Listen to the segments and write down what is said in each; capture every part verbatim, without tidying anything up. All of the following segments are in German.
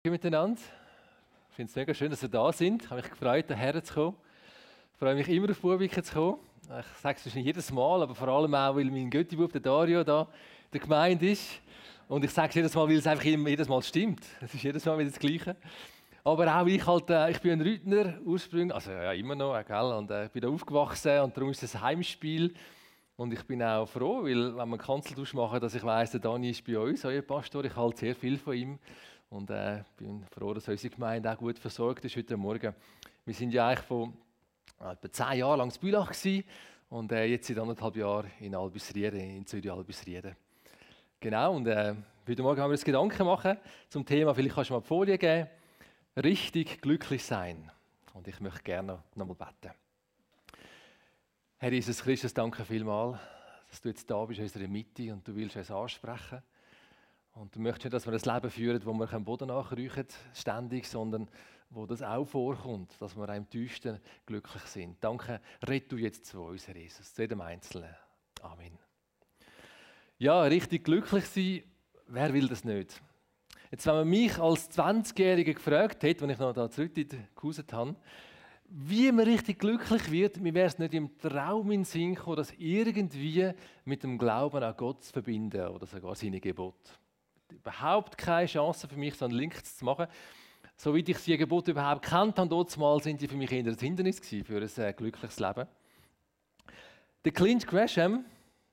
Miteinander. Ich finde es mega schön, dass ihr da sind. Ich habe mich gefreut, hierher zu kommen. Ich freue mich immer, auf Bubiken zu kommen. Ich sage es wahrscheinlich jedes Mal, aber vor allem auch, weil mein Göttibub, der Dario, da in der Gemeinde ist. Und ich sage es jedes Mal, weil es einfach jedes Mal stimmt. Es ist jedes Mal wieder das Gleiche. Aber auch ich, halt, äh, ich bin ein Rüthner ursprünglich, also ja, immer noch, äh, gell? Und äh, ich bin da aufgewachsen und darum ist es ein Heimspiel. Und ich bin auch froh, weil wenn wir Kanzeltausch machen, dass ich weiss, der Dani ist bei uns, euer Pastor. Ich halte sehr viel von ihm. Und ich äh, bin froh, dass unsere Gemeinde auch gut versorgt ist heute Morgen. Wir sind ja eigentlich vor äh, etwa zehn Jahren lang in Bülach gewesen und äh, jetzt seit anderthalb Jahren in Albisrieden, in Zürich-Albisrieden. Genau, und äh, heute Morgen haben wir uns Gedanken machen zum Thema, vielleicht kannst du mal die Folie geben, richtig glücklich sein. Und ich möchte gerne noch mal beten. Herr Jesus Christus, danke vielmals, dass du jetzt da bist in unserer Mitte und du willst uns ansprechen. Und du möchtest nicht, dass wir ein Leben führen, wo wir keinen Boden nachräuchen, ständig, sondern wo das auch vorkommt, dass wir auch im Tiefsten glücklich sind. Danke, red du jetzt zu uns, Herr Jesus, zu jedem Einzelnen. Amen. Ja, richtig glücklich sein, wer will das nicht? Jetzt, wenn man mich als zwanzigjähriger gefragt hätte, als ich noch da zurück gehauset habe, wie man richtig glücklich wird, mir wäre es nicht im Traum in den Sinn gekommen, das irgendwie mit dem Glauben an Gott zu verbinden oder sogar seine Gebote. Überhaupt keine Chance für mich, so einen Link zu machen. Soweit ich die Gebote überhaupt kennt habe, damals sind die für mich eher ein Hindernis gewesen für ein äh, glückliches Leben. Der Clint Gresham,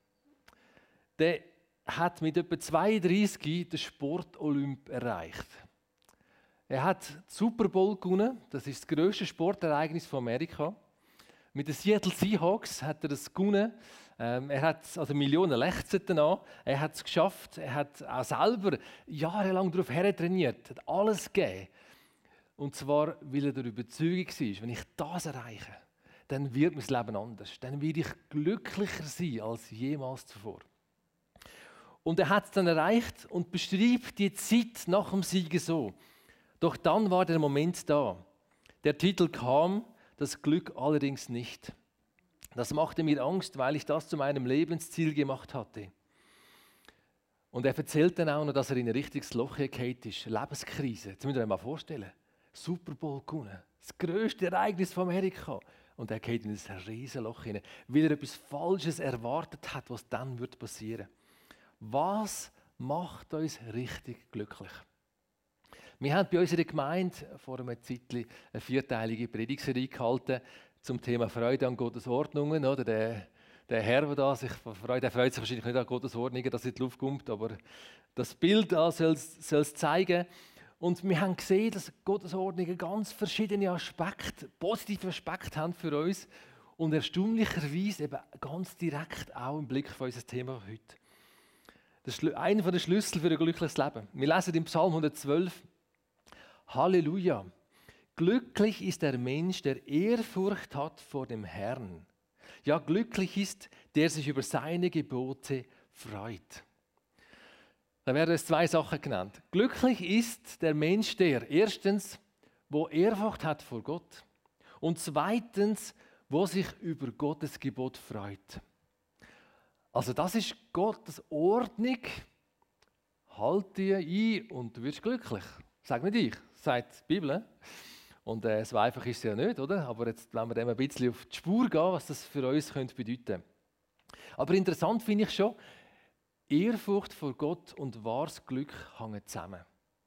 der hat mit etwa zweiunddreißig den Sport-Olymp erreicht. Er hat den Super Bowl gewonnen, das ist das grösste Sportereignis von Amerika. Mit den Seattle Seahawks hat er das gewonnen. Ähm, er hat also Millionen lechzen danach. Er hat es geschafft. Er hat auch selber jahrelang darauf hertrainiert, hat alles gegeben. Und zwar, weil er der Überzeugung war, wenn ich das erreiche, dann wird mein Leben anders. Dann werde ich glücklicher sein als jemals zuvor. Und er hat es dann erreicht und beschreibt die Zeit nach dem Siegen so. Doch dann war der Moment da. Der Titel kam, das Glück allerdings nicht. Das machte mir Angst, weil ich das zu meinem Lebensziel gemacht hatte. Und er erzählt dann auch noch, dass er in ein richtiges Loch gefallen ist. Lebenskrise. Jetzt müsst ihr euch mal vorstellen. Super Bowl gewonnen. Das grösste Ereignis von Amerika. Und er geht in ein Riesenloch hinein, weil er etwas Falsches erwartet hat, was dann passieren wird. Was macht uns richtig glücklich? Wir haben bei unserer Gemeinde vor einer Zeit eine vierteilige Predigtserie gehalten zum Thema Freude an Gottes Ordnungen. Oder der, der Herr, der da sich freut, der freut sich wahrscheinlich nicht an Gottes Ordnungen, dass er in die Luft kommt, aber das Bild soll es zeigen. Und wir haben gesehen, dass Gottes Ordnungen ganz verschiedene Aspekte, positive Aspekte haben für uns und erstaunlicherweise eben ganz direkt auch im Blick für unser Thema heute. Das ist einer der Schlüssel für ein glückliches Leben. Wir lesen im Psalm hundertzwölf, Halleluja! Glücklich ist der Mensch, der Ehrfurcht hat vor dem Herrn. Ja, glücklich ist, der sich über seine Gebote freut. Da werden es zwei Sachen genannt. Glücklich ist der Mensch, der erstens, wo Ehrfurcht hat vor Gott und zweitens, wo sich über Gottes Gebot freut. Also das ist Gottes Ordnung. Halt die ein und du wirst glücklich. Sag nicht ich, sagt die Bibel. Und äh, so einfach ist es ja nicht, oder? Aber jetzt wollen wir dem ein bisschen auf die Spur gehen, was das für uns könnte bedeuten. Aber interessant finde ich schon, Ehrfurcht vor Gott und wahres Glück hängen zusammen.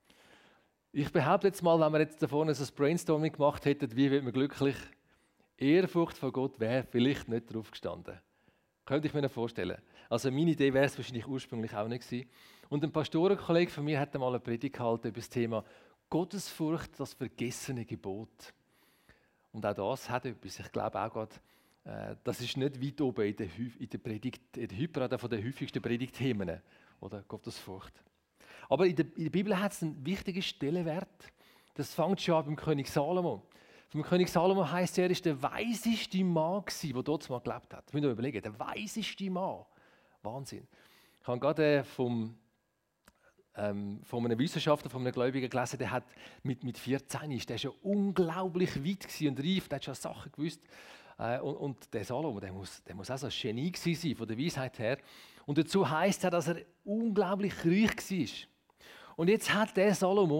Ich behaupte jetzt mal, wenn wir jetzt da vorne so ein Brainstorming gemacht hätten, wie wird man glücklich? Ehrfurcht vor Gott wäre vielleicht nicht drauf gestanden. Könnte ich mir nicht vorstellen. Also meine Idee wäre es wahrscheinlich ursprünglich auch nicht gewesen. Und ein Pastorenkollege von mir hat einmal eine Predigt gehalten über das Thema Gottesfurcht, das vergessene Gebot. Und auch das hat etwas. Ich glaube auch gerade, äh, das ist nicht weit oben in der, in der Predigt, in der Hyper von den häufigsten Predigtthemen, oder Gottesfurcht. Aber in der, in der Bibel hat es einen wichtigen Stellenwert. Das fängt schon an beim König Salomo. Vom König Salomo heisst, er war der weiseste Mann, der dort mal gelebt hat. Ich muss mir überlegen, der weiseste Mann. Wahnsinn. Ich habe gerade vom, ähm, von einem Wissenschaftler, von einem Gläubigen gelesen, der hat mit, mit vierzehn ist der schon unglaublich weit und reif, der hat schon Sachen gewusst. Äh, und, und der Salomo, der muss, der muss auch so ein Genie sein, von der Weisheit her. Und dazu heisst es, dass er unglaublich reich war. Und jetzt hat der Salomo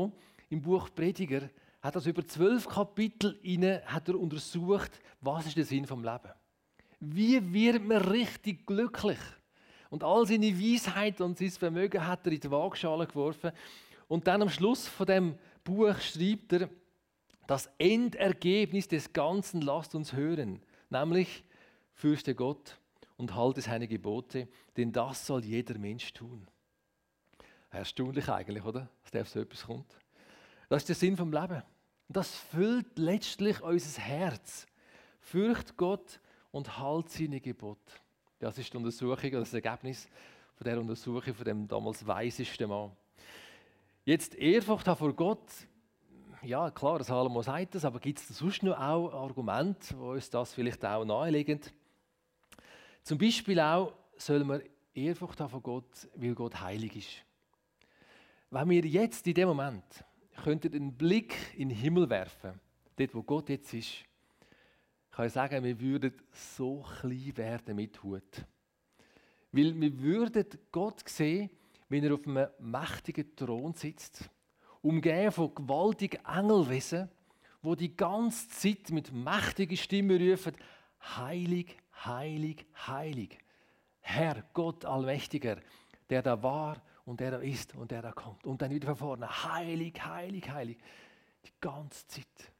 im Buch Prediger, hat das über zwölf Kapitel inne, hat er untersucht, was ist der Sinn vom Leben. Wie wird man richtig glücklich? Und all seine Weisheit und sein Vermögen hat er in die Waagschale geworfen. Und dann am Schluss von dem Buch schreibt er, das Endergebnis des Ganzen lasst uns hören, nämlich fürchte Gott und halte seine Gebote, denn das soll jeder Mensch tun. Erstaunlich eigentlich, oder? Dass der auf so etwas kommt. Das ist der Sinn vom Leben. Das füllt letztlich unser Herz. Fürcht Gott und halt seine Gebote. Das ist die Untersuchung, das Ergebnis von der Untersuchung von dem damals weisesten Mann. Jetzt Ehrfurcht haben vor Gott. Ja, klar, das Salomo sagt das, aber gibt es sonst noch auch Argumente, wo uns das vielleicht auch nahelegen? Zum Beispiel auch soll man Ehrfurcht haben vor Gott, weil Gott heilig ist. Wenn wir jetzt in dem Moment könnten einen Blick in den Himmel werfen, dort wo Gott jetzt ist, kann ich sagen, wir würden so klein werden mit Hut. Weil wir würden Gott sehen, wenn er auf einem mächtigen Thron sitzt, umgeben von gewaltigen Engelwesen, wo die ganze Zeit mit mächtigen Stimmen rufen, heilig, heilig, heilig. Herr, Gott Allmächtiger, der da war und der da ist und der da kommt. Und dann wieder von vorne, heilig, heilig, heilig. Die ganze Zeit.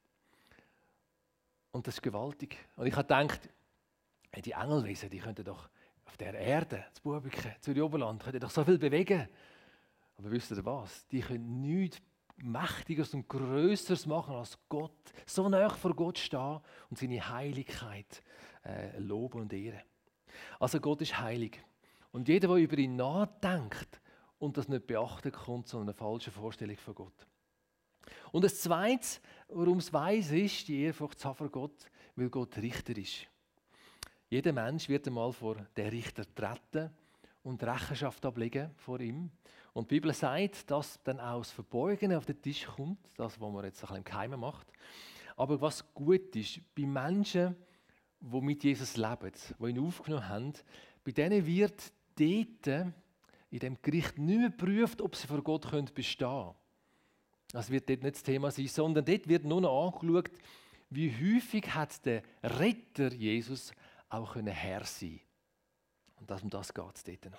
Und das ist gewaltig. Und ich habe gedacht, die Engelwesen, die könnten doch auf der Erde, das Bubiken, Zürich Oberland, könnten doch so viel bewegen. Aber wisst ihr was? Die können nichts Mächtigeres und Größeres machen als Gott. So nah vor Gott stehen und seine Heiligkeit äh, loben und ehren. Also Gott ist heilig. Und jeder, der über ihn nachdenkt und das nicht beachtet, kommt zu einer falschen Vorstellung von Gott. Und das Zweite, warum es weise ist, die Ehrfurcht zu haben vor Gott, weil Gott Richter ist. Jeder Mensch wird einmal vor den Richter treten und Rechenschaft ablegen vor ihm. Und die Bibel sagt, dass dann auch das Verborgene auf den Tisch kommt, das, was man jetzt ein bisschen im Geheimen macht. Aber was gut ist, bei Menschen, die mit Jesus leben, die ihn aufgenommen haben, bei denen wird dort in dem Gericht nicht mehr geprüft, ob sie vor Gott bestehen können. Das wird dort nicht das Thema sein, sondern dort wird nur noch angeschaut, wie häufig hat der Retter Jesus auch Herr sein. Und um das geht es dort noch.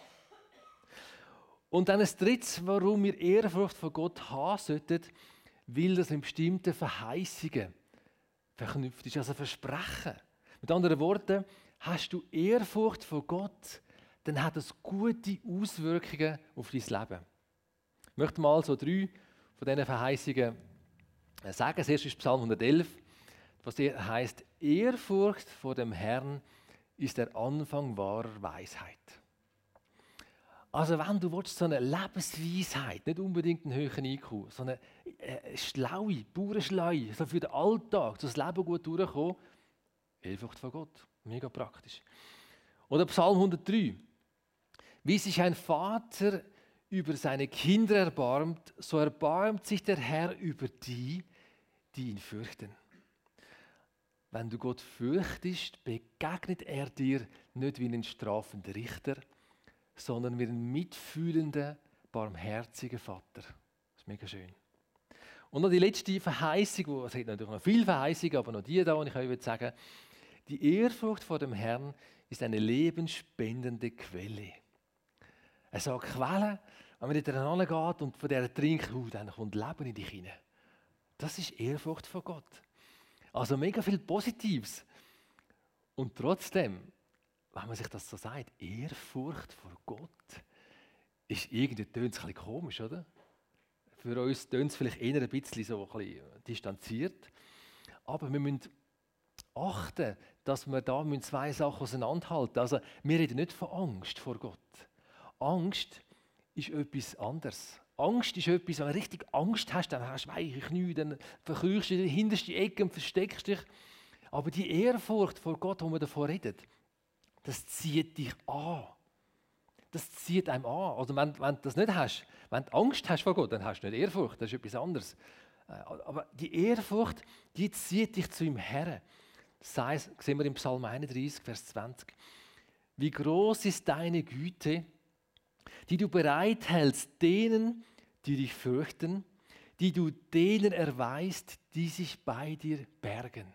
Und dann ein drittes, warum wir Ehrfurcht vor Gott haben sollten, weil das mit bestimmten Verheißungen verknüpft ist, also Versprechen. Mit anderen Worten, hast du Ehrfurcht vor Gott, dann hat das gute Auswirkungen auf dein Leben. Ich möchte mal so drei von diesen Verheißungen sagen. Das erste ist Psalm hundertelf, was heißt: Ehrfurcht vor dem Herrn ist der Anfang wahrer Weisheit. Also wenn du willst, so eine Lebensweisheit, nicht unbedingt einen höheren I Q, sondern eine schlaue, pure Schlaue, so für den Alltag, so das Leben gut durchkommen, Ehrfurcht vor Gott, mega praktisch. Oder Psalm hundertdrei. Wie sich ein Vater über seine Kinder erbarmt, so erbarmt sich der Herr über die, die ihn fürchten. Wenn du Gott fürchtest, begegnet er dir nicht wie ein strafender Richter, sondern wie ein mitfühlender, barmherziger Vater. Das ist mega schön. Und noch die letzte Verheißung, es hat natürlich noch viele Verheißungen, aber noch die da, und ich würde sagen, die Ehrfurcht vor dem Herrn ist eine lebensspendende Quelle. Er sagt, Quelle, wenn man nicht geht und von der trinkt, uh, dann kommt Leben in dich hinein. Das ist Ehrfurcht vor Gott. Also mega viel Positives. Und trotzdem, wenn man sich das so sagt, Ehrfurcht vor Gott, ist irgendwie tönt es ein bisschen komisch, oder? Für uns tönt es vielleicht eher ein bisschen so ein bisschen distanziert. Aber wir müssen achten, dass wir da zwei Sachen auseinanderhalten. Also wir reden nicht von Angst vor Gott. Angst ist etwas anderes. Angst ist etwas, wenn du richtig Angst hast, dann hast du weiche Knie, dann verkrüchst du in die hinterste Ecke und versteckst dich. Aber die Ehrfurcht vor Gott, wo wir davon reden, das zieht dich an. Das zieht einem an. Also wenn, wenn du das nicht hast, wenn du Angst hast vor Gott, dann hast du nicht Ehrfurcht, das ist etwas anderes. Aber die Ehrfurcht, die zieht dich zu ihm her. Das heißt, sehen wir im Psalm einunddreißig, Vers zwanzig. Wie groß ist deine Güte, die du bereithältst denen, die dich fürchten, die du denen erweist, die sich bei dir bergen.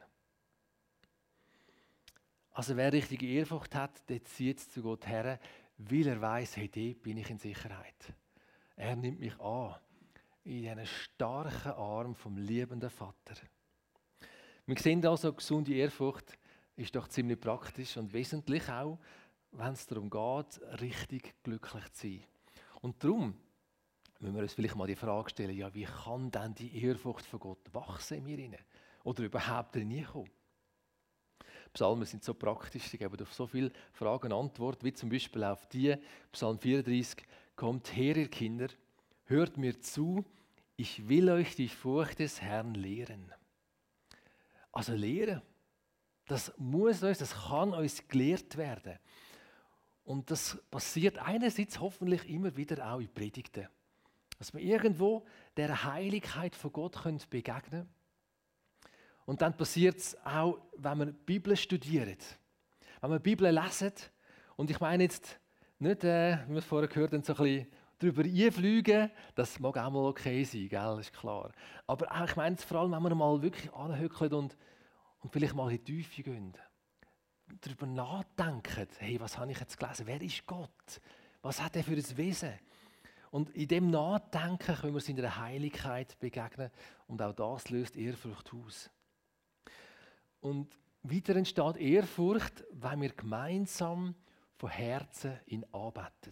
Also wer richtige Ehrfurcht hat, der zieht zu Gott her, weil er weiss, hey, dort bin ich in Sicherheit. Er nimmt mich an, in diesen starken Arm vom liebenden Vater. Wir sehen also, gesunde Ehrfurcht ist doch ziemlich praktisch und wesentlich auch, wenn es darum geht, richtig glücklich zu sein. Und darum müssen wir uns vielleicht mal die Frage stellen, ja, wie kann denn die Ehrfurcht von Gott wachsen in mir hinein? Oder überhaupt reinkommen? Psalmen sind so praktisch, sie geben auf so viele Fragen Antwort, wie zum Beispiel auf die, Psalm vierunddreißig, kommt her, ihr Kinder, hört mir zu, ich will euch die Furcht des Herrn lehren. Also lehren, das muss uns, das kann uns gelehrt werden. Und das passiert einerseits hoffentlich immer wieder auch in Predigten. Dass wir irgendwo der Heiligkeit von Gott begegnen können. Und dann passiert es auch, wenn wir die Bibel studieren. Wenn wir die Bibel lesen. Und ich meine jetzt nicht, äh, wie wir es vorher gehört haben, so ein bisschen darüber einfliegen. Das mag auch mal okay sein, gell? Ist klar. Aber auch, ich meine jetzt vor allem, wenn wir mal wirklich anhöckeln und, und vielleicht mal in die Tiefe gehen. Darüber nachdenken, hey, was habe ich jetzt gelesen? Wer ist Gott? Was hat er für ein Wesen? Und in dem Nachdenken können wir seiner Heiligkeit begegnen. Und auch das löst Ehrfurcht aus. Und weiter entsteht Ehrfurcht, wenn wir gemeinsam von Herzen ihn anbeten.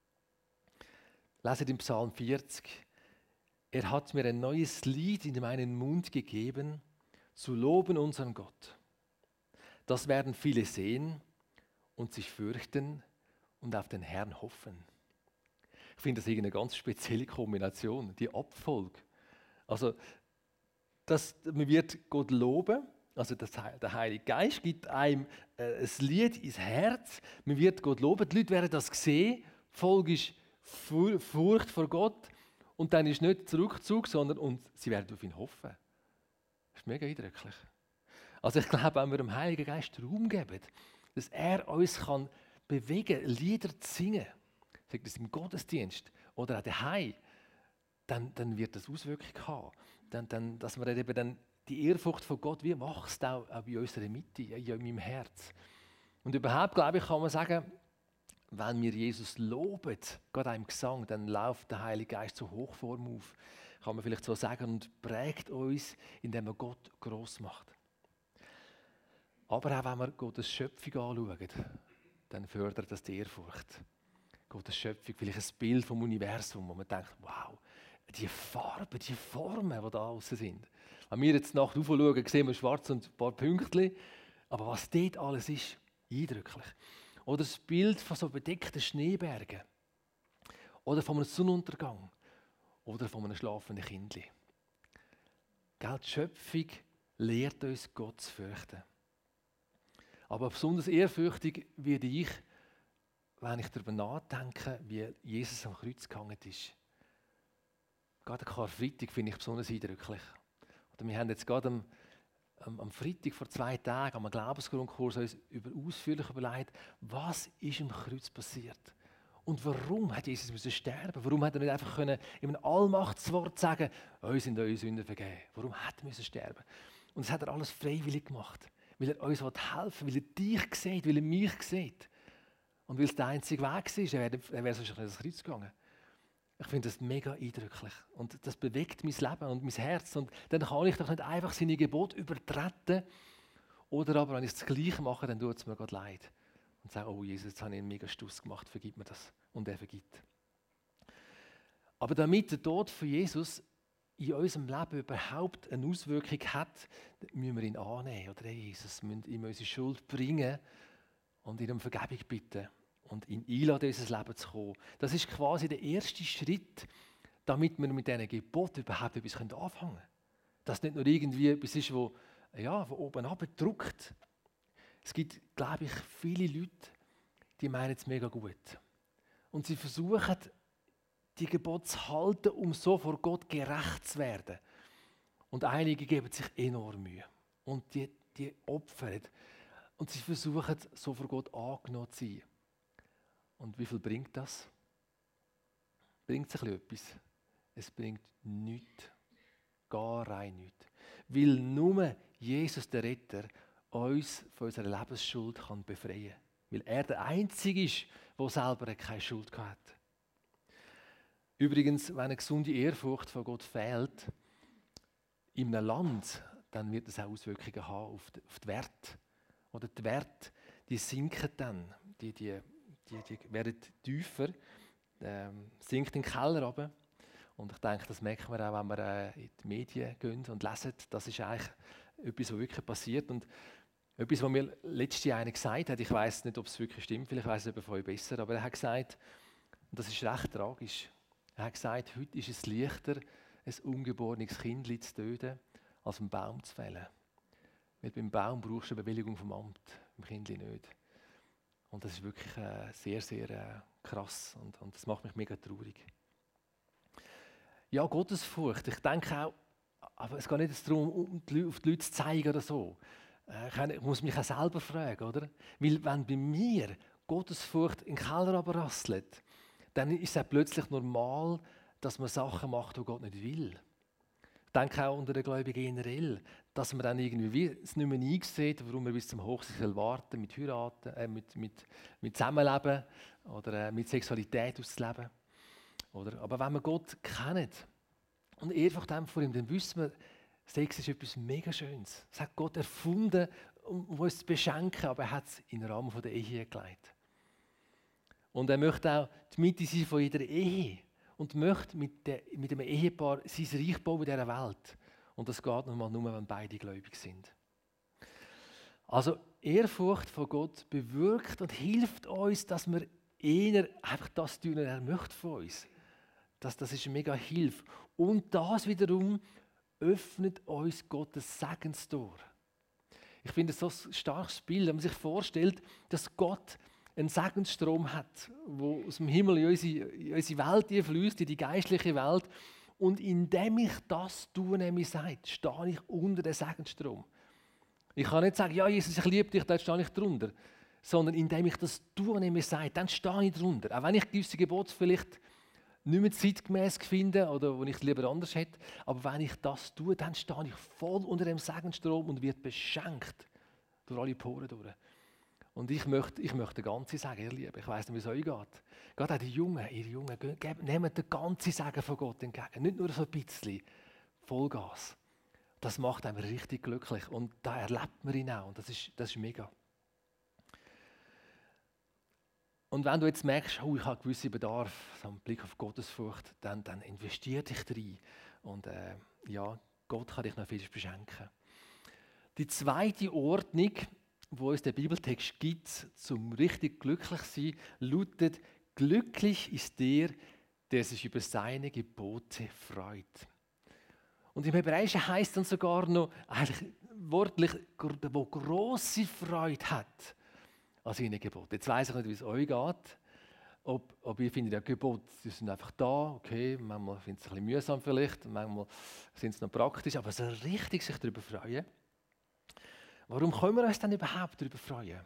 Leset im Psalm vierzig. Er hat mir ein neues Lied in meinen Mund gegeben, zu loben unseren Gott. Das werden viele sehen und sich fürchten und auf den Herrn hoffen. Ich finde das eine ganz spezielle Kombination, die Abfolge. Also, dass man wird Gott loben, also das, der Heilige Geist gibt einem äh, ein Lied ins Herz, man wird Gott loben, die Leute werden das sehen, die Folge ist Furcht vor Gott und dann ist nicht Zurückzug, sondern und sie werden auf ihn hoffen. Das ist mega eindrücklich. Also ich glaube, wenn wir dem Heiligen Geist Raum geben, dass er uns kann bewegen, Lieder zu singen, sei das im Gottesdienst oder auch daheim, dann, dann wird das Auswirkungen haben. Dann, dann, dass wir eben dann die Ehrfurcht von Gott wie wächst auch, auch in unserer Mitte, in meinem Herz. Und überhaupt, glaube ich, kann man sagen, wenn wir Jesus loben, gerade auch im Gesang, dann läuft der Heilige Geist so Hochform auf, kann man vielleicht so sagen, und prägt uns, indem er Gott gross macht. Aber auch wenn wir Gottes Schöpfung anschauen, dann fördert das die Ehrfurcht. Gottes Schöpfung, vielleicht ein Bild vom Universum, wo man denkt, wow, die Farben, die Formen, die da außen sind. Wenn wir jetzt nach oben schauen, sehen wir schwarz und ein paar Pünktchen, aber was dort alles ist, eindrücklich. Oder das Bild von so bedeckten Schneebergen. Oder von einem Sonnenuntergang. Oder von einem schlafenden Kindli. Gell, die Schöpfung lehrt uns, Gott zu fürchten. Aber besonders ehrfürchtig werde ich, wenn ich darüber nachdenke, wie Jesus am Kreuz gehangen ist. Gerade am Karfreitag finde ich besonders eindrücklich. Oder wir haben jetzt gerade am, am, am Freitag vor zwei Tagen am Glaubensgrundkurs uns über, ausführlich überlegt, was ist am Kreuz passiert? Und warum hat Jesus müssen sterben? Warum hat er nicht einfach können, in einem Allmachtswort sagen, uns sind eure Sünden vergeben? Warum hat er müssen sterben? Und das hat er alles freiwillig gemacht, weil er uns helfen will, weil er dich sieht, weil er mich sieht. Und weil es der einzige Weg ist, er wäre, er wäre sonst ins Kreuz gegangen. Ich finde das mega eindrücklich. Und das bewegt mein Leben und mein Herz. Und dann kann ich doch nicht einfach seine Gebote übertreten. Oder aber, wenn ich das Gleiche mache, dann tut es mir Gott leid. Und sage, oh Jesus, jetzt habe ich einen mega Stuss gemacht, vergib mir das. Und er vergibt. Aber damit der Tod von Jesus in unserem Leben überhaupt eine Auswirkung hat, müssen wir ihn annehmen. Oder hey, Jesus, wir müssen ihm unsere Schuld bringen und ihn um Vergebung bitten. Und ihn einladen, in unser Leben zu kommen. Das ist quasi der erste Schritt, damit wir mit diesen Geboten überhaupt etwas anfangen können. Dass nicht nur irgendwie etwas ist, wo, ja, von oben abgedruckt. Es gibt, glaube ich, viele Leute, die meinen es mega gut. Und sie versuchen, die Gebote zu halten, um so vor Gott gerecht zu werden. Und einige geben sich enorm Mühe. Und die, die opfern. Und sie versuchen, so vor Gott angenommen zu sein. Und wie viel bringt das? Bringt es etwas? Es bringt nichts. gar rein nichts. Weil nur Jesus, der Retter, uns von unserer Lebensschuld kann befreien kann. Weil er der Einzige ist, der selber keine Schuld hat. Übrigens, wenn eine gesunde Ehrfurcht von Gott fehlt, in einem Land, dann wird das auch Auswirkungen haben auf die, auf die Werte. Oder die Werte, die sinken dann, die, die, die, die werden tiefer, ähm, sinkt in den Keller runter. Und ich denke, das merken wir auch, wenn wir äh, in die Medien gehen und lesen. Das ist eigentlich etwas, was wirklich passiert. Und etwas, was mir letztes Jahr einer gesagt hat, ich weiß nicht, ob es wirklich stimmt, vielleicht weiß es von euch besser, aber er hat gesagt, und das ist recht tragisch, er hat gesagt, heute ist es leichter, ein ungeborenes Kind zu töten, als einen Baum zu fällen. Weil beim Baum brauchst du eine Bewilligung vom Amt, beim Kind nicht. Und das ist wirklich äh, sehr, sehr äh, krass und, und das macht mich mega traurig. Ja, Gottesfurcht, ich denke auch, aber es geht nicht darum, um die, auf die Leute zu zeigen oder so. Ich muss mich auch selber fragen, oder? Weil wenn bei mir Gottesfurcht in den Keller runterrasselt, dann ist es plötzlich normal, dass man Sachen macht, die Gott nicht will. Ich denke auch unter den Gläubigen generell, dass man dann irgendwie es nicht mehr einsieht, warum man bis zum Hochzeit warten mit Heiraten, äh, mit, mit, mit Zusammenleben oder äh, mit Sexualität auszuleben. Oder? Aber wenn wir Gott kennen und Ehrfurcht haben vor ihm, dann wissen wir, Sex ist etwas mega Schönes. Das hat Gott erfunden, um uns zu beschenken, aber er hat es in den Rahmen der Ehe gelegt. Und er möchte auch die Mitte sein von jeder Ehe und möchte mit, der, mit einem Ehepaar sein Reich bauen in dieser Welt. Und das geht nur, nur, wenn beide gläubig sind. Also Ehrfurcht vor Gott bewirkt und hilft uns, dass wir eher einfach das tun, was er möchte von uns. Das, das ist eine mega Hilfe. Und das wiederum öffnet uns Gottes Segenstor. Ich finde es so ein starkes Bild, wenn man sich vorstellt, dass Gott einen Segensstrom hat, der aus dem Himmel in unsere, in unsere Welt fließt, in die geistliche Welt. Und indem ich das tue, nämlich sagt, stehe ich unter dem Segensstrom. Ich kann nicht sagen, ja Jesus, ich liebe dich, dann stehe ich drunter. Sondern indem ich das tue, nämlich sagt, dann stehe ich drunter. Auch wenn ich gewisse Gebote vielleicht nicht mehr zeitgemäß finde oder wo ich es lieber anders hätte. Aber wenn ich das tue, dann stehe ich voll unter dem Segensstrom und werde beschenkt durch alle Poren durch. Und ich möchte, ich möchte den ganzen Segen, ihr Lieben. Ich weiss nicht, wie es euch geht. Gerade auch die Jungen, ihre Jungen, nehmt den ganzen Segen von Gott entgegen. Nicht nur so ein bisschen. Vollgas. Das macht einen richtig glücklich. Und da erlebt man ihn auch. Und das ist, das ist mega. Und wenn du jetzt merkst, oh, ich habe gewisse Bedarf, so einen Blick auf Gottesfurcht, dann, dann investier dich rein. Und äh, ja, Gott kann dich noch vieles beschenken. Die zweite Ordnung, die uns der Bibeltext gibt, zum richtig glücklich zu sein, lautet: Glücklich ist der, der sich über seine Gebote freut. Und im Hebräischen heißt dann sogar noch, eigentlich wortlich, der grosse Freude hat an seinen Geboten. Jetzt weiss ich nicht, wie es euch geht. Ob, ob ihr findet, ja, Gebote die sind einfach da, okay, manchmal findet es ein bisschen mühsam vielleicht, manchmal sind es noch praktisch, aber so richtig sich darüber freuen. Warum können wir uns denn überhaupt darüber freuen?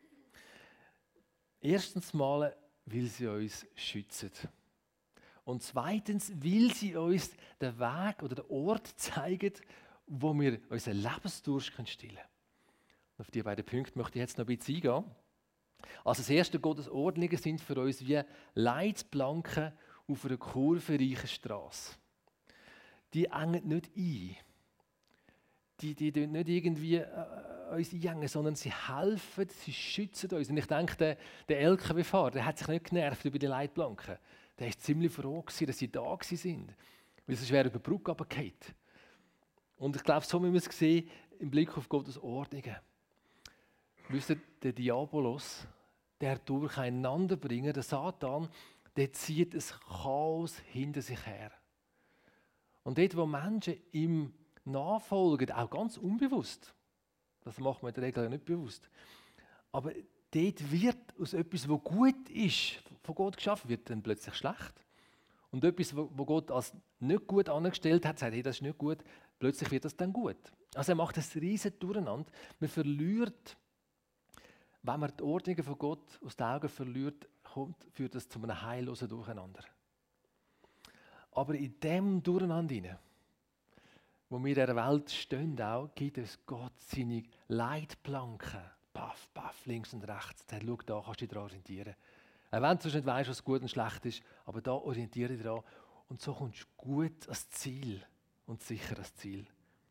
Erstens mal, weil sie uns schützen. Und zweitens, weil sie uns den Weg oder den Ort zeigen, wo wir unseren Lebensdurst stillen können. Auf diese beiden Punkte möchte ich jetzt noch ein bisschen eingehen. Also das erste, Gottes Ordnungen sind für uns wie Leitplanken auf einer kurvenreichen Straße. Die engen nicht ein. Die, die tun nicht irgendwie äh, uns einhängen, sondern sie helfen, sie schützen uns. Und ich denke, der, der L K W-Fahrer, der hat sich nicht genervt über die Leitplanken. Der war ziemlich froh, dass sie da waren, weil sonst wäre er über die Brücke runtergefallen. Und ich glaube, so müssen wir es sehen im Blick auf Gottes Ordnungen. Wisst ihr, der Diabolos, der Durcheinanderbringer, der Satan, der zieht ein Chaos hinter sich her. Und dort, wo Menschen ihm nachfolgen, auch ganz unbewusst, das macht man in der Regel nicht bewusst, aber dort wird aus etwas, was gut ist, von Gott geschaffen, wird dann plötzlich schlecht. Und etwas, was Gott als nicht gut angestellt hat, sagt, hey, das ist nicht gut, plötzlich wird das dann gut. Also er macht ein riesen Durcheinander. Man verliert, wenn man die Ordnungen von Gott aus den Augen verliert, kommt, führt das zu einem heillosen Durcheinander. Aber in dem Durcheinander hinein wo wir in dieser Welt stehen, auch, gibt uns Gott seine Leitplanken. Paff, paff, links und rechts. Er sagt, schau, da kannst du dich daran orientieren. Auch wenn du sonst nicht weißt, was gut und schlecht ist, aber da orientiere dich daran. Und so kommst du gut ans Ziel und sicher ans Ziel.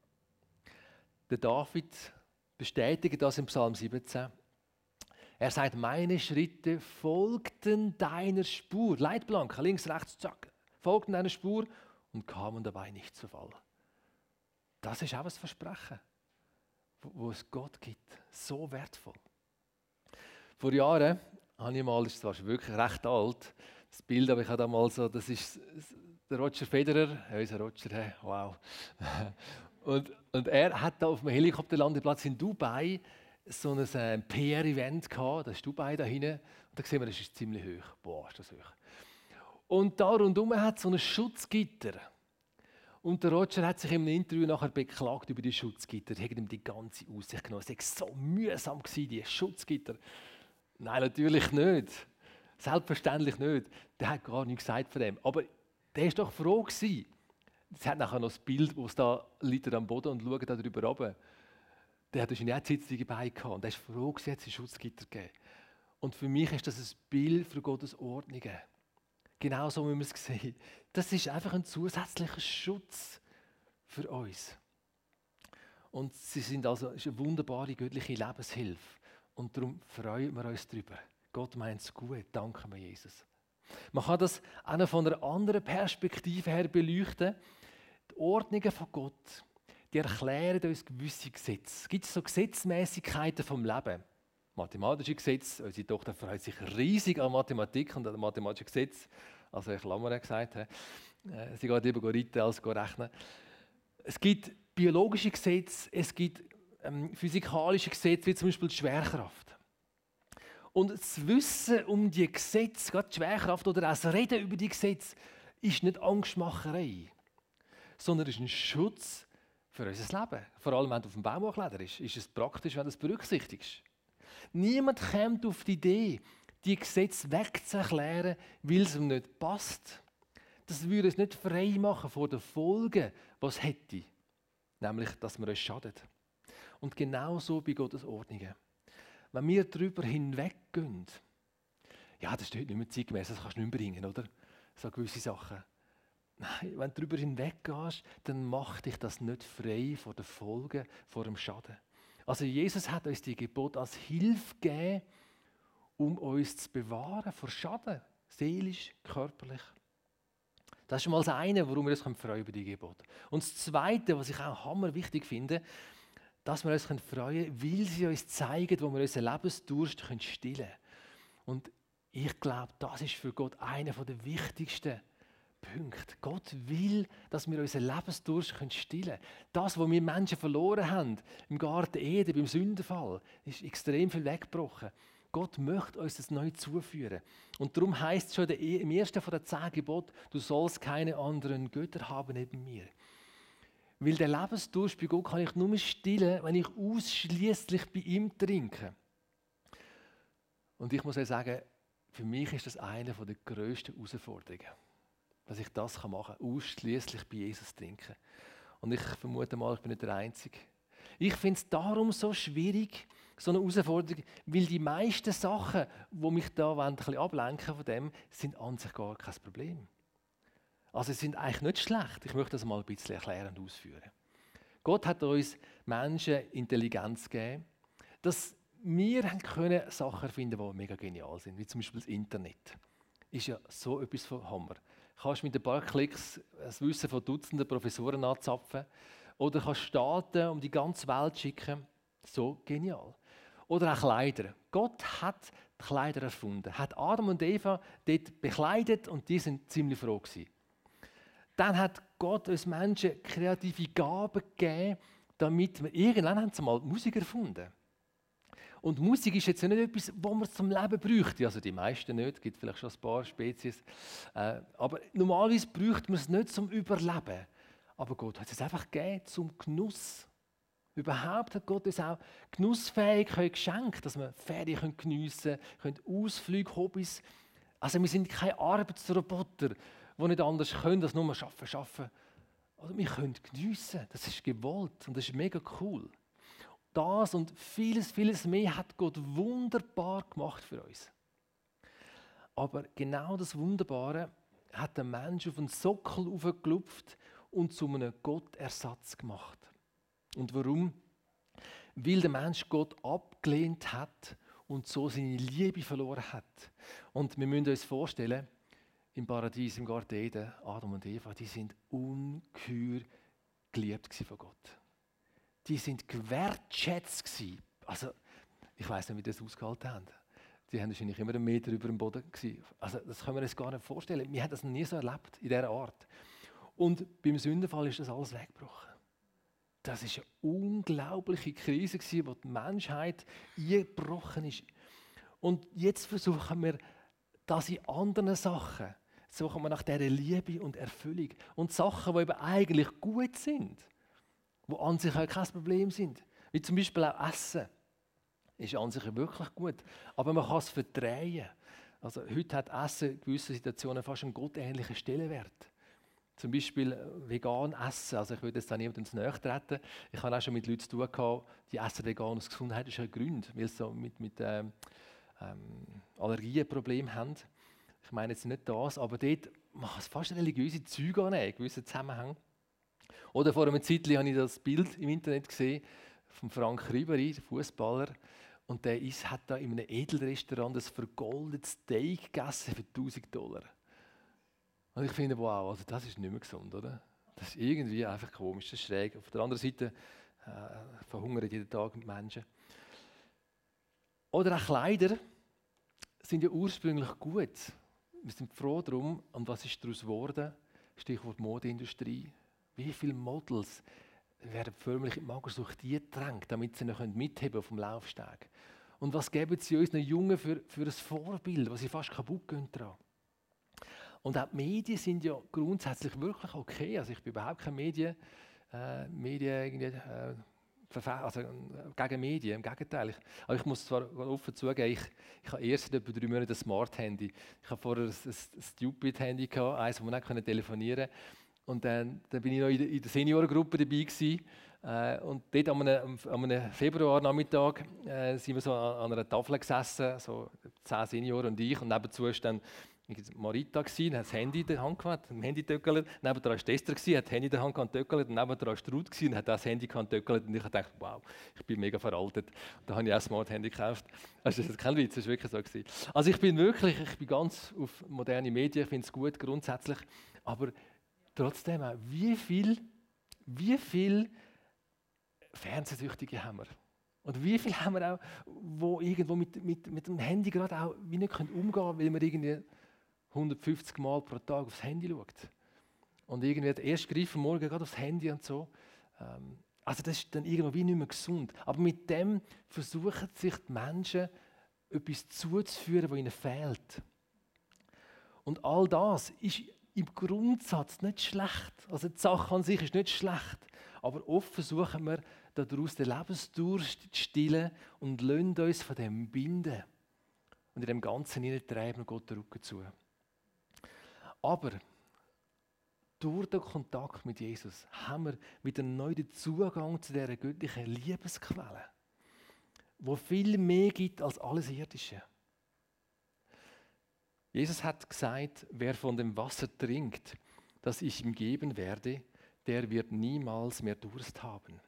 Der David bestätigt das im Psalm siebzehn. Er sagt, meine Schritte folgten deiner Spur. Leitplanke, links, rechts, zack. Folgten deiner Spur und kamen dabei nicht zu Fall. Das ist auch ein Versprechen, wo es Gott gibt. So wertvoll. Vor Jahren habe ich mal, das ist zwar schon wirklich recht alt, das Bild, aber ich habe da mal so, das ist der Roger Federer, unser Roger, hey, wow. Und, und er hat da auf dem Helikopterlandeplatz in Dubai so ein äh, P R-Event gehabt, das ist Dubai da hinten. Und da sehen wir, das ist ziemlich hoch. Boah, ist das hoch. Und da rundherum hat es so ein Schutzgitter. Und der Roger hat sich im Interview nachher beklagt über die Schutzgitter. Die haben ihm die ganze Aussicht genommen. Es war so mühsam, die Schutzgitter. Nein, natürlich nicht. Selbstverständlich nicht. Der hat gar nichts gesagt von dem. Aber der war doch froh gewesen. Es hat nachher noch das Bild, wo es da liegt am Boden und schaut da drüber runter. Der hat wahrscheinlich auch zitzige Beine gehabt. Und er ist froh gewesen, dass es Schutzgitter gegeben. Und für mich ist das ein Bild für Gottes Ordnungen. Genau so müssen wir es sehen. Das ist einfach ein zusätzlicher Schutz für uns. Und sie sind also ist eine wunderbare göttliche Lebenshilfe. Und darum freuen wir uns darüber. Gott meint es gut, danken wir Jesus. Man kann das auch noch von einer anderen Perspektive her beleuchten. Die Ordnungen von Gott, die erklären uns gewisse Gesetze. Es gibt so Gesetzmäßigkeiten vom Leben. Mathematische Gesetze, unsere Tochter freut sich riesig an Mathematik und an mathematische Gesetze. Also ich Klammer gesagt, he. Sie geht lieber reiten als rechnen. Es gibt biologische Gesetze, es gibt ähm, physikalische Gesetze, wie zum Beispiel die Schwerkraft. Und das Wissen um die Gesetze, gerade die Schwerkraft oder auch das Reden über die Gesetze, ist nicht Angstmacherei, sondern ist ein Schutz für unser Leben. Vor allem, wenn du auf dem Baum kletterst, ist es praktisch, wenn du es berücksichtigst. Niemand kommt auf die Idee, die Gesetze wegzuerklären, weil es ihm nicht passt. Das würde es nicht frei machen vor den Folgen, was es hätte. Nämlich, dass man uns schadet. Und genauso bei Gottes Ordnungen. Wenn wir darüber hinweggehen, ja, das ist heute nicht mehr zeitgemäß, das kannst du nicht mehr bringen, oder? So gewisse Sachen. Nein, wenn du darüber hinweggehst, dann macht dich das nicht frei vor den Folgen, vor dem Schaden. Also Jesus hat uns die Gebote als Hilfe gegeben, um uns zu bewahren vor Schaden, seelisch, körperlich. Das ist mal das eine, warum wir uns freuen über die Gebote. Und das Zweite, was ich auch hammer wichtig finde, dass wir uns freuen können, weil sie uns zeigen, wo wir unseren Lebensdurst stillen können. Und ich glaube, das ist für Gott einer der wichtigsten Punkte. Gott will, dass wir unseren Lebensdurst stillen können. Das, was wir Menschen verloren haben, im Garten Eden, beim Sündenfall, ist extrem viel weggebrochen. Gott möchte uns das neu zuführen. Und darum heisst es schon im ersten von den zehn Geboten, du sollst keine anderen Götter haben neben mir. Weil der Lebensdurst bei Gott kann ich nur stillen, wenn ich ausschließlich bei ihm trinke. Und ich muss euch sagen, für mich ist das eine der grössten Herausforderungen, dass ich das machen kann, ausschließlich bei Jesus trinken. Und ich vermute mal, ich bin nicht der Einzige. Ich finde es darum so schwierig, so eine Herausforderung, weil die meisten Sachen, die mich da ein bisschen ablenken von dem, sind an sich gar kein Problem. Also sie sind eigentlich nicht schlecht. Ich möchte das mal ein bisschen erklärend ausführen. Gott hat uns Menschen Intelligenz gegeben, dass wir können Sachen erfinden können, die mega genial sind, wie zum Beispiel das Internet. Ist ja so etwas von Hammer. Du kannst mit ein paar Klicks das Wissen von Dutzenden Professoren anzapfen oder kannst Staaten um die ganze Welt schicken. So genial. Oder auch Kleider. Gott hat die Kleider erfunden, hat Adam und Eva dort bekleidet und die sind ziemlich froh gewesen. Dann hat Gott uns Menschen kreative Gaben gegeben, damit wir, irgendwann haben sie mal Musik erfunden. Und Musik ist jetzt nicht etwas, was man zum Leben bräuchte. Also die meisten nicht, es gibt vielleicht schon ein paar Spezies. Äh, aber normalerweise bräuchte man es nicht zum Überleben. Aber Gott hat es einfach gegeben zum Genuss. Überhaupt hat Gott uns auch Genussfähigkeit geschenkt, dass wir Ferien geniessen können, Ausflüge, Hobbys. Also wir sind keine Arbeitsroboter, die nicht anders können, als nur arbeiten, arbeiten. Also wir können geniessen, das ist gewollt und das ist mega cool. Das und vieles, vieles mehr hat Gott wunderbar gemacht für uns. Aber genau das Wunderbare hat der Mensch auf den Sockel aufgeklopft und zu einem Gottersatz gemacht. Und warum? Weil der Mensch Gott abgelehnt hat und so seine Liebe verloren hat. Und wir müssen uns vorstellen, im Paradies, im Garten Eden, Adam und Eva, die sind ungeheuer geliebt von Gott. Die sind gewertschätzt gewesen. Also, ich weiss nicht, wie die das ausgehalten haben. Die haben wahrscheinlich immer einen Meter über dem Boden gewesen. Also, das können wir uns gar nicht vorstellen. Wir haben das noch nie so erlebt, in dieser Art. Und beim Sündenfall ist das alles weggebrochen. Das war eine unglaubliche Krise, gewesen, wo die Menschheit eingebrochen ist. Und jetzt versuchen wir, das in anderen Sachen, suchen wir nach dieser Liebe und Erfüllung. Und Sachen, die eben eigentlich gut sind, die an sich auch kein Problem sind. Wie zum Beispiel auch Essen. Ist an sich wirklich gut. Aber man kann es verdrehen. Also heute hat Essen in gewissen Situationen fast einen gottähnlichen Stellenwert. Zum Beispiel vegan essen. Also ich würde jetzt da niemandem zu nahe treten. Ich habe auch schon mit Leuten zu tun gehabt, die essen vegan aus gesundheitlichen Gründen, weil sie so mit, mit ähm, ähm, Allergieproblemen haben. Ich meine jetzt nicht das, aber dort machen es fast religiöse Züge an, in gewissen Zusammenhängen. Oder vor einer Zeit habe ich das Bild im Internet gesehen von Frank Ribery, der Fußballer, und der ist, hat da in einem Edelrestaurant ein vergoldetes Steak gegessen für tausend Dollar. Und ich finde, wow, also das ist nicht mehr gesund, oder? Das ist irgendwie einfach komisch, das ist schräg. Auf der anderen Seite äh, verhungern jeden Tag Menschen. Oder auch Kleider sind ja ursprünglich gut. Wir sind froh darum, und was ist daraus geworden? Stichwort Modeindustrie. Wie viele Models werden förmlich in die Magersucht gedrängt, damit sie noch mitheben auf dem Laufsteg. Und was geben sie unseren Jungen für, für ein Vorbild, was sie fast kaputt gehen daran? Und auch die Medien sind ja grundsätzlich wirklich okay. Also ich bin überhaupt kein Medien, äh, Medien irgendwie, äh, also, äh, gegen Medien, im Gegenteil. Ich, aber ich muss zwar offen zugeben, ich, ich habe erst seit etwa drei Monaten ein Smart-Handy. Ich habe vorher ein, ein, ein Stupid-Handy gehabt, eins, wo man nicht telefonieren konnte. Und dann, dann bin ich noch in der, in der Seniorengruppe dabei gewesen. Äh, und dort an einem, an einem Februarnachmittag äh, sind wir so an, an einer Tafel gesessen, so zehn Senioren und ich. Und nebenzu war dann Marita, die hat das Handy in der Hand gehabt, ein Handy töckelt. Nebenan war Esther, hat das Handy in der Hand gehabt, töckelt. Und nebenan war Ruth und hat das Handy gehabt, töckelt. Und ich dachte, wow, ich bin mega veraltet. Da habe ich auch ein Smart-Handy gekauft. Also das ist kein Witz, das war wirklich so gewesen. Also ich bin wirklich, ich bin ganz auf moderne Medien, ich finde es gut grundsätzlich. Aber trotzdem auch, wie viel, wie viel Fernsehsüchtige haben wir? Und wie viel haben wir auch, wo irgendwo mit, mit, mit dem Handy gerade auch wie nicht umgehen können, weil wir irgendwie hundertfünfzig Mal pro Tag aufs Handy schaut. Und irgendwie der erste Griff am Morgen gerade aufs Handy und so. Ähm, also das ist dann irgendwie nicht mehr gesund. Aber mit dem versuchen sich die Menschen, etwas zuzuführen, was ihnen fehlt. Und all das ist im Grundsatz nicht schlecht. Also die Sache an sich ist nicht schlecht. Aber oft versuchen wir, daraus den Lebensdurst zu stillen und lassen uns von dem binden. Und in dem Ganzen treiben Gott den Rücken zu. Aber durch den Kontakt mit Jesus haben wir wieder neu den Zugang zu dieser göttlichen Liebesquelle, wo viel mehr gibt als alles Irdische. Jesus hat gesagt, wer von dem Wasser trinkt, das ich ihm geben werde, der wird niemals mehr Durst haben.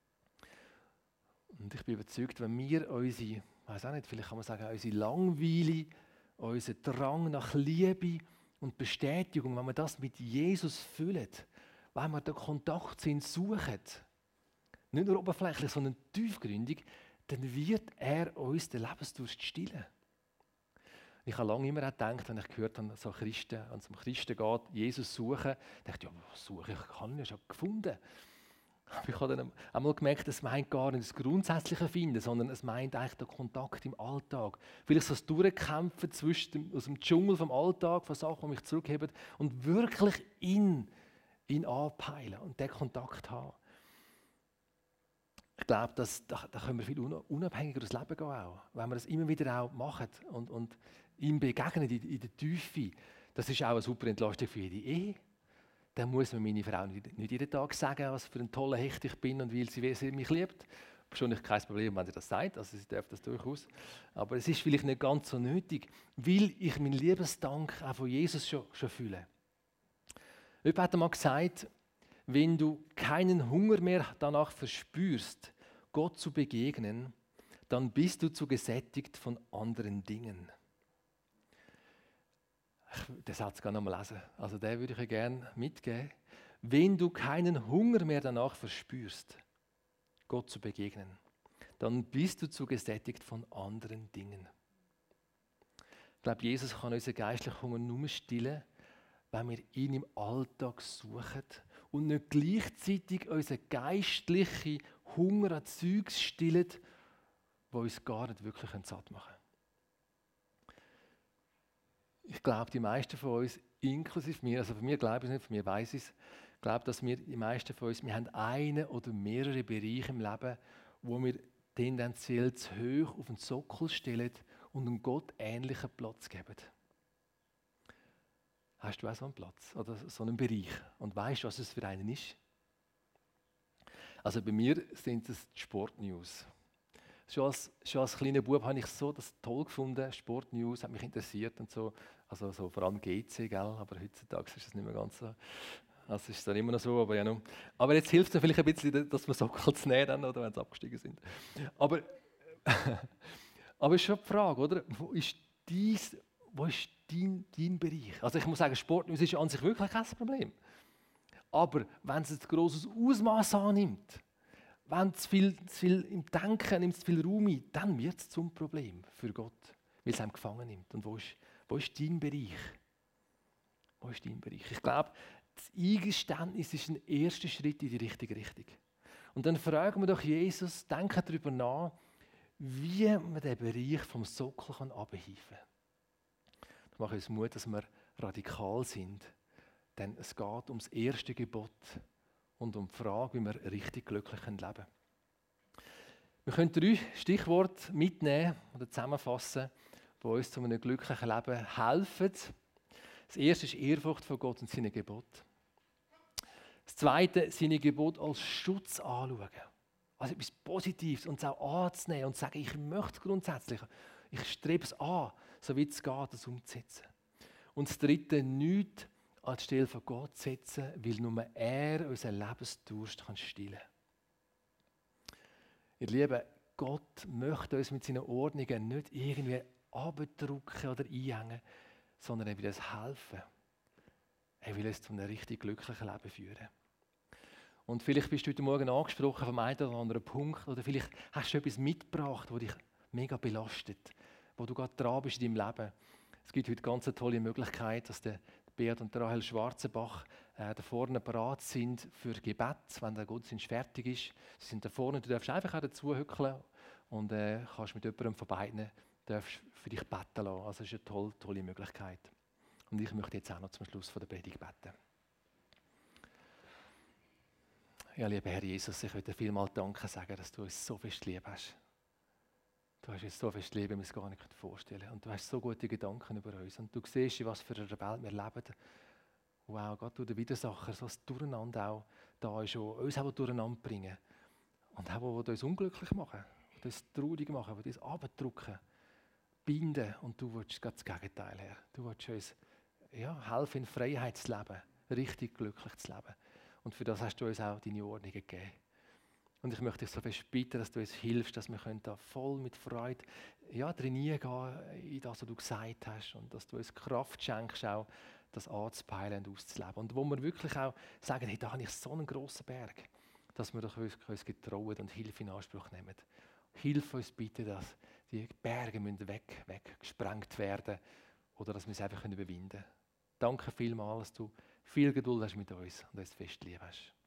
Und ich bin überzeugt, wenn wir unsere, ich weiß auch nicht, vielleicht kann man sagen, unsere Langweile, unseren Drang nach Liebe und Bestätigung, wenn wir das mit Jesus füllen, wenn wir den Kontakt zu ihm suchen, nicht nur oberflächlich, sondern tiefgründig, dann wird er uns den Lebensdurst stillen. Ich habe lange immer gedacht, wenn ich gehört habe, so Christen, wenn es um Christen geht, Jesus suchen, dachte ich, ja, was suche ich? Ich habe ihn ja schon gefunden. Aber ich habe dann einmal gemerkt, es meint gar nicht das grundsätzliche Finden, sondern es meint eigentlich den Kontakt im Alltag. Vielleicht so das Durchkämpfen zwischen dem, aus dem Dschungel vom Alltag, von Sachen, die mich zurückheben, und wirklich ihn, ihn anpeilen und den Kontakt haben. Ich glaube, dass, da, da können wir viel unabhängiger durchs Leben gehen, auch, wenn wir das immer wieder auch machen und, und ihm begegnen in, in der Tiefe. Das ist auch eine super Entlastung für jede Ehe. dann muss mir meine Frau nicht, nicht jeden Tag sagen, was für ein toller Hecht ich bin und weil sie, wie sie mich liebt. Wahrscheinlich kein Problem, wenn sie das sagt, also sie darf das durchaus. Aber es ist vielleicht nicht ganz so nötig, weil ich meinen Liebesdank auch von Jesus schon, schon fühle. Jemand hat einmal gesagt, wenn du keinen Hunger mehr danach verspürst, Gott zu begegnen, dann bist du zu gesättigt von anderen Dingen. Ich will den Satz gerne nochmal lesen. Also den würde ich gerne mitgeben. Wenn du keinen Hunger mehr danach verspürst, Gott zu begegnen, dann bist du zu gesättigt von anderen Dingen. Ich glaube, Jesus kann unseren geistlichen Hunger nur stillen, wenn wir ihn im Alltag suchen und nicht gleichzeitig unseren geistlichen Hunger an Zeugs stillen, die uns gar nicht wirklich satt machen. Ich glaube, die meisten von uns, inklusive mir, also von mir glaube ich es nicht, von mir weiss ich es, ich glaube, dass wir, die meisten von uns, wir haben einen oder mehrere Bereiche im Leben, wo wir tendenziell zu hoch auf den Sockel stellen und einem Gott ähnlichen Platz geben. Hast du auch so einen Platz oder so einen Bereich und weißt, was es für einen ist? Also bei mir sind es die Sportnews. Schon als, schon als kleiner Bub habe ich so das toll gefunden. Sportnews hat mich interessiert und so. Also so vor allem G C, gell? Aber heutzutage ist es nicht mehr ganz so. Das ist dann immer noch so, aber ja noch. Aber jetzt hilft es vielleicht ein bisschen, dass wir Sockel zu nehmen, dann, oder wenn sie abgestiegen sind. Aber aber es ist schon die Frage, oder? Wo ist dies, wo ist dein, dein Bereich? Also ich muss sagen, Sportnews ist an sich wirklich kein Problem. Aber wenn es ein grosses Ausmaß annimmt, wenn es viel, zu viel im Denken nimmt, zu viel Raum ein, dann wird es zum Problem für Gott, weil es einem gefangen nimmt. Und wo ist, wo ist dein Bereich? Wo ist dein Bereich? Ich glaube, das Eingeständnis ist ein erster Schritt in die richtige Richtung. Und dann fragen wir doch Jesus, denken darüber nach, wie man den Bereich vom Sockel abheben kann. Ich mache uns Mut, dass wir radikal sind, denn es geht ums erste Gebot und um die Frage, wie wir richtig glücklich leben können. Wir können drei Stichworte mitnehmen oder zusammenfassen, die uns zu einem glücklichen Leben helfen. Das erste ist Ehrfurcht vor Gott und seine Gebote. Das zweite, seine Gebote als Schutz anschauen. Also etwas Positives und es auch anzunehmen und zu sagen, ich möchte es grundsätzlich, ich strebe es an, so wie es geht, das umzusetzen. Und das dritte, nichts an die Stelle von Gott setzen, weil nur er unseren Lebensdurst stillen kann. Ihr Lieben, Gott möchte uns mit seinen Ordnungen nicht irgendwie abdrücken oder einhängen, sondern er will uns helfen. Er will uns zu einem richtig glücklichen Leben führen. Und vielleicht bist du heute Morgen angesprochen vom einen oder anderen Punkt oder vielleicht hast du etwas mitgebracht, das dich mega belastet, wo du gerade dran bist in deinem Leben. Es gibt heute ganz eine tolle Möglichkeit, dass der Beat und Rahel Schwarzenbach äh, da vorne bereit sind für Gebet, wenn der Gottesdienst fertig ist. Sie sind da vorne, du darfst einfach auch dazu hückeln und äh, kannst mit jemandem von beiden darfst für dich beten lassen. Also das ist eine tolle, tolle Möglichkeit. Und ich möchte jetzt auch noch zum Schluss von der Predigt beten. Ja, lieber Herr Jesus, ich möchte dir vielmals Danke sagen, dass du uns so fest lieb hast. Du hast uns so fest lieb, wie wir es gar nicht vorstellen können. Und du hast so gute Gedanken über uns. Und du siehst, in was für einer Welt wir leben. Wow, Gott, du der Widersacher, so ein Durcheinander auch da ist, auch uns auch durcheinander bringen. Und auch, die uns unglücklich machen, die uns traurig machen, die uns abdrücken, binden. Und du willst gerade das Gegenteil her. Du willst uns ja, helfen, in Freiheit zu leben, richtig glücklich zu leben. Und für das hast du uns auch deine Ordnungen gegeben. Und ich möchte dich so fest bitten, dass du uns hilfst, dass wir da voll mit Freude ja, trainieren gehen in das, was du gesagt hast. Und dass du uns Kraft schenkst, auch das anzupeilen und auszuleben. Und wo wir wirklich auch sagen, hey, da habe ich so einen grossen Berg, dass wir doch uns, uns getrauen und Hilfe in Anspruch nehmen. Hilf uns bitte, dass die Berge müssen weg, weggesprengt werden oder dass wir es einfach überwinden können. Danke vielmals, dass du viel Geduld hast mit uns und uns fest lieb hast.